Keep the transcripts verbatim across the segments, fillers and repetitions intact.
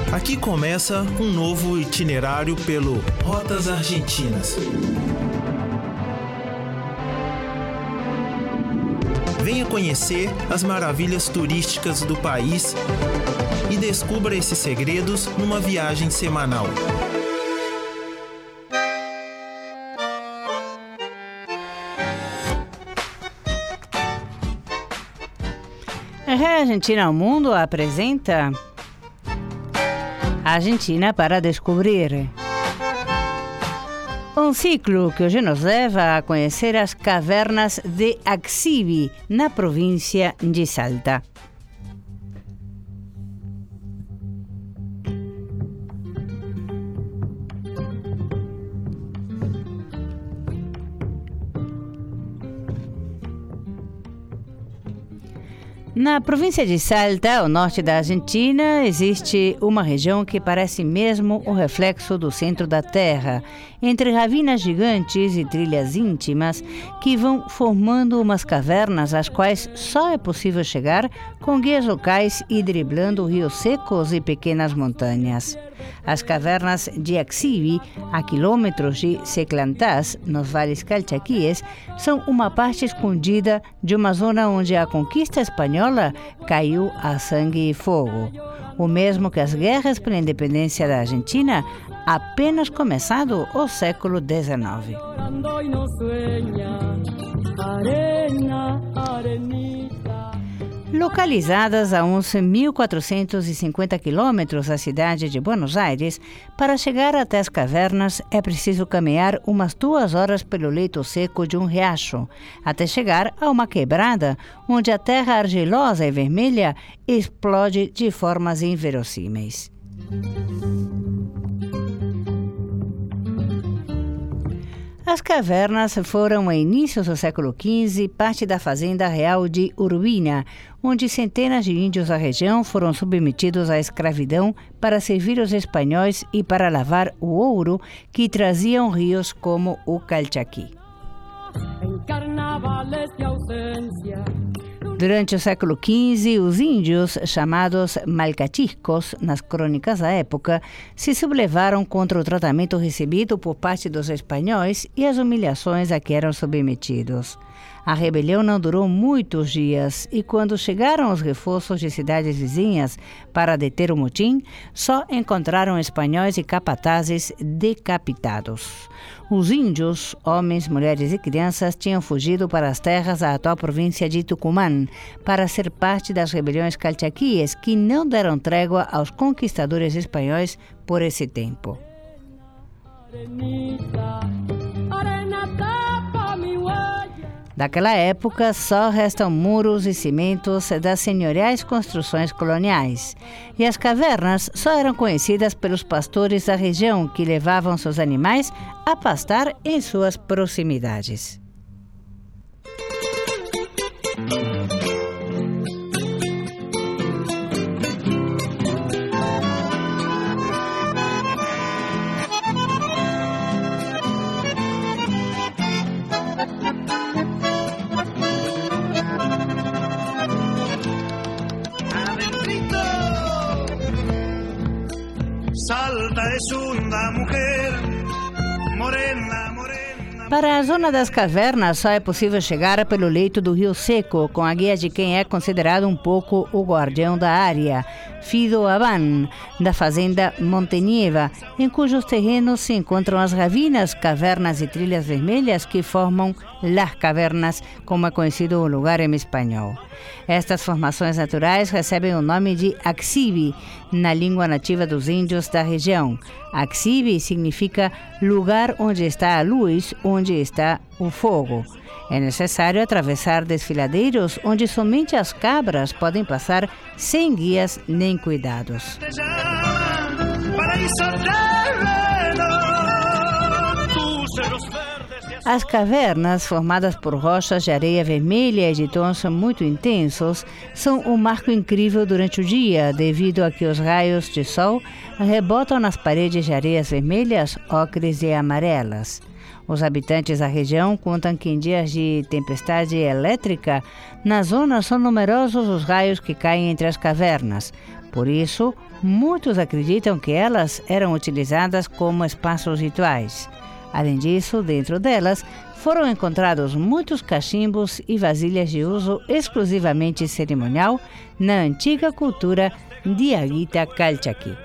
Aqui começa um novo itinerário pelo Rotas Argentinas. Venha conhecer as maravilhas turísticas do país e descubra esses segredos numa viagem semanal. A Argentina ao Mundo apresenta Argentina para descobrir. Um ciclo que hoje nos leva a conhecer as cavernas de Axivi, na província de Salta. Na província de Salta, ao norte da Argentina, existe uma região que parece mesmo o reflexo do centro da Terra, entre ravinas gigantes e trilhas íntimas que vão formando umas cavernas às quais só é possível chegar com guias locais e driblando rios secos e pequenas montanhas. As cavernas de Axivi, a quilômetros de Seclantás, nos vales calchaquíes, são uma parte escondida de uma zona onde a conquista espanhola caiu a sangue e fogo. O mesmo que as guerras pela independência da Argentina, apenas começado o século dezenove. Localizadas a uns mil quatrocentos e cinquenta quilômetros da cidade de Buenos Aires, para chegar até as cavernas é preciso caminhar umas duas horas pelo leito seco de um riacho, até chegar a uma quebrada onde a terra argilosa e vermelha explode de formas inverossímeis. As cavernas foram, a inícios do século quinze, parte da fazenda real de Urbina, onde centenas de índios da região foram submetidos à escravidão para servir os espanhóis e para lavar o ouro que traziam rios como o Calchaquí. Durante o século quinze, os índios, chamados malcachiscos, nas crônicas da época, se sublevaram contra o tratamento recebido por parte dos espanhóis e as humilhações a que eram submetidos. A rebelião não durou muitos dias e, quando chegaram os reforços de cidades vizinhas para deter o motim, só encontraram espanhóis e capatazes decapitados. Os índios, homens, mulheres e crianças, tinham fugido para as terras da atual província de Tucumã para ser parte das rebeliões calchaquíes que não deram trégua aos conquistadores espanhóis por esse tempo. Daquela época, só restam muros e cimentos das senhoriais construções coloniais. E as cavernas só eram conhecidas pelos pastores da região, que levavam seus animais a pastar em suas proximidades. Salta es una mujer morena, morena. Para a zona das cavernas, só é possível chegar pelo leito do Rio Seco, com a guia de quem é considerado um pouco o guardião da área, Fido Aban, da fazenda Montenieva, em cujos terrenos se encontram as ravinas, cavernas e trilhas vermelhas que formam Las Cavernas, como é conhecido o lugar em espanhol. Estas formações naturais recebem o nome de Axivi, na língua nativa dos índios da região. Axivi significa lugar onde está a luz, onde está o fogo. É necessário atravessar desfiladeiros onde somente as cabras podem passar sem guias nem cuidados. As cavernas, formadas por rochas de areia vermelha e de tons muito intensos, são um marco incrível durante o dia, devido a que os raios de sol rebotam nas paredes de areias vermelhas, ocres e amarelas. Os habitantes da região contam que em dias de tempestade elétrica, na zona são numerosos os raios que caem entre as cavernas, Por isso, muitos acreditam que elas eram utilizadas como espaços rituais. Além disso, dentro delas, foram encontrados muitos cachimbos e vasilhas de uso exclusivamente cerimonial na antiga cultura Diaguita Calchaquí.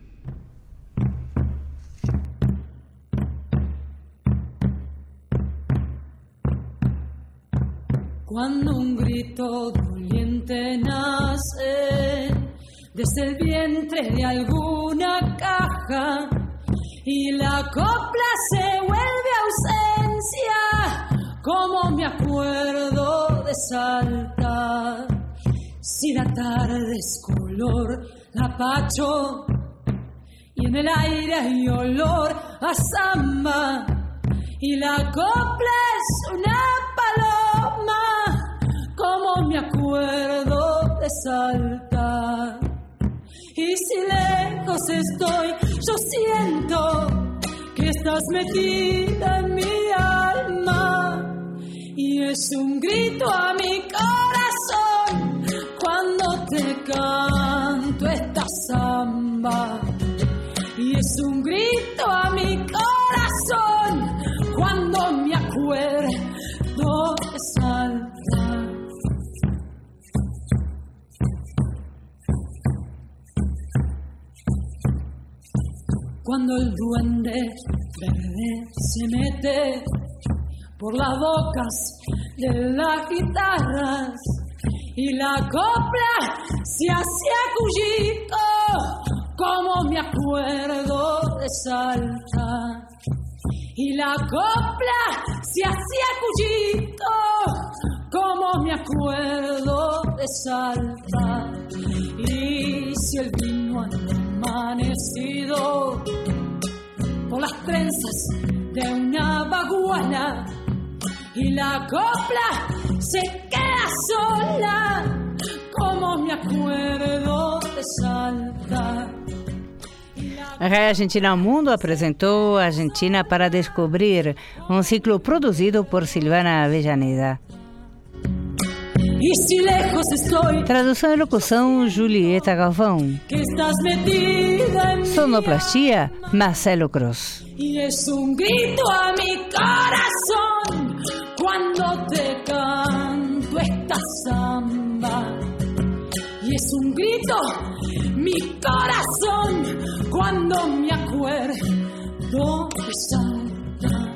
Cuando un grito doliente nace desde el vientre de alguna caja y la copla se vuelve ausencia, como me acuerdo de Salta. Si la tarde es color lapacho y en el aire hay olor a samba y la copla es una paloma, como me acuerdo de Salta. Y si lejos estoy, yo siento que estás metida en mi alma. Y es un grito a mi corazón cuando te canto esta samba. Y es un grito a mi corazón cuando me acuerdo de Salta. Cuando el duende verde se mete por las bocas de las guitarras y la copla se hace acullito, como me acuerdo de Salta. Y la copla se hace acullito, como me acuerdo de Salta. Y si el vino anda amanecido por las trenzas de una baguana y la copla se queda sola, como me acuerdo de Salta. A Rádio Argentina ao Mundo apresentou Argentina para Descobrir, um ciclo produzido por Silvana Avellaneda. E si lejos estoy, tradução e locução Julieta Galvão. Que estás metida en sonoplastia Marcelo Cruz. Y es un grito a mi corazón cuando te canto esta samba. Y es un grito mi corazón cuando me acuerdo de Salta.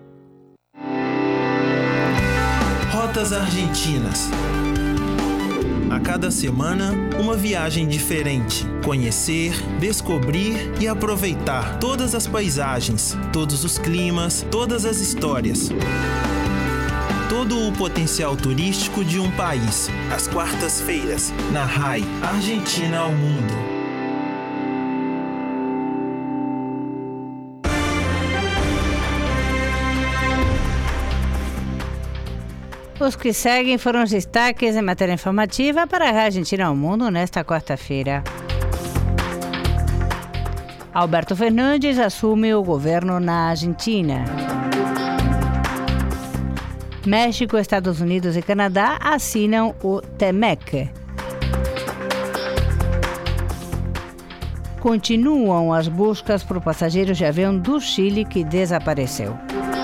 Rotas Argentinas. A cada semana, uma viagem diferente. Conhecer, descobrir e aproveitar todas as paisagens, todos os climas, todas as histórias. Todo o potencial turístico de um país. Às quartas-feiras, na R A I Argentina ao Mundo. Os que seguem foram os destaques em matéria informativa para a Argentina ao Mundo nesta quarta-feira. Alberto Fernandes assume o governo na Argentina. México, Estados Unidos e Canadá assinam o T M E C. Continuam as buscas por passageiros de avião do Chile que desapareceu.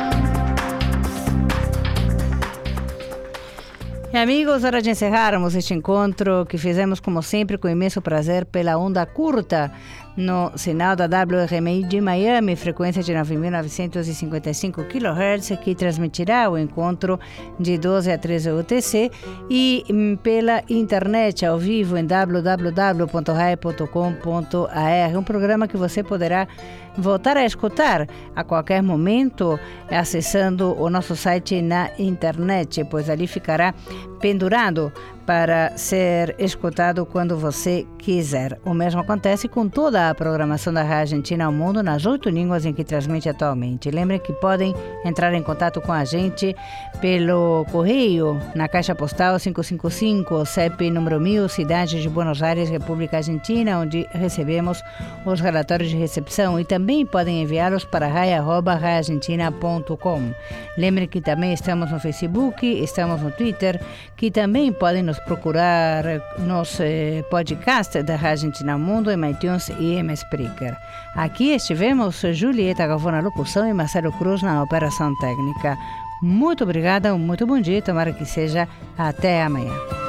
E amigos, hora de encerrarmos este encontro que fizemos, como sempre, com imenso prazer pela onda curta no sinal da W R M I de Miami, frequência de nove mil novecentos e cinquenta e cinco quilohertz, que transmitirá o encontro de doze a treze U T C, e pela internet ao vivo em w w w ponto rai ponto com ponto a r, um programa que você poderá voltar a escutar a qualquer momento acessando o nosso site na internet, pois ali ficará pendurado para ser escutado quando você quiser. O mesmo acontece com toda a programação da Rádio Argentina ao Mundo nas oito línguas em que transmite atualmente. Lembre que podem entrar em contato com a gente pelo correio na caixa postal quinhentos e cinquenta e cinco, C E P número mil, cidade de Buenos Aires, República Argentina, onde recebemos os relatórios de recepção, e também podem enviá-los para rai arroba rai argentina ponto com. Lembre que também estamos no Facebook, estamos no Twitter, que também podem nos nos procurar nos eh, podcasts da Rádio Argentina Mundo, em iTunes e em Spreaker. Aqui estivemos Julieta Galvão na locução e Marcelo Cruz na operação técnica. Muito obrigada, um muito bom dia, tomara que seja até amanhã.